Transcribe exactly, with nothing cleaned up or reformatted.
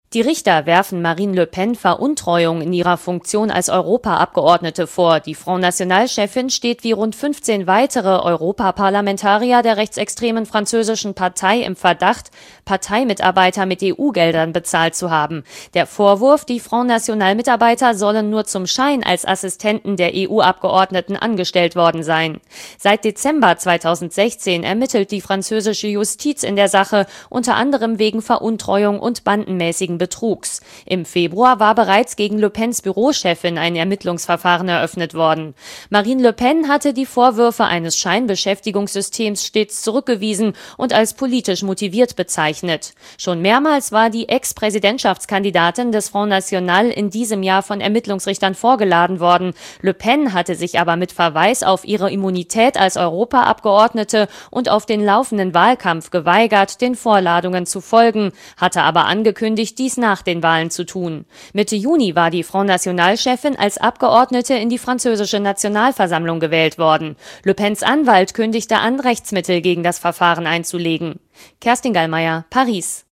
Die Richter werfen Marine Le Pen Veruntreuung in ihrer Funktion als Europaabgeordnete vor. Die Front National-Chefin steht wie rund fünfzehn weitere Europaparlamentarier der rechtsextremen französischen Partei im Verdacht, Parteimitarbeiter mit E U-Geldern bezahlt zu haben. Der Vorwurf, die Front National-Mitarbeiter sollen nur zum Schein als Assistenten der E U-Abgeordneten angestellt worden sein. Seit Dezember zweitausendsechzehn ermittelt die französische Justiz in der Sache, unter anderem wegen Veruntreuung und bandenmäßigen Betrugs. Im Februar war bereits gegen Le Pens Bürochefin ein Ermittlungsverfahren eröffnet worden. Marine Le Pen hatte die Vorwürfe eines Scheinbeschäftigungssystems stets zurückgewiesen und als politisch motiviert bezeichnet. Schon mehrmals war die Ex-Präsidentschaftskandidatin des Front National in diesem Jahr von Ermittlungsrichtern vorgeladen worden. Le Pen hatte sich aber mit Verweis auf ihre Immunität als Europaabgeordnete und auf den laufenden Wahlkampf geweigert, den Vorladungen zu folgen, hatte aber angekündigt, dies nach den Wahlen zu tun. Mitte Juni war die Front National-Chefin als Abgeordnete in die französische Nationalversammlung gewählt worden. Le Pens Anwalt kündigte an, Rechtsmittel gegen das Verfahren einzulegen. Kerstin Gallmeier, Paris.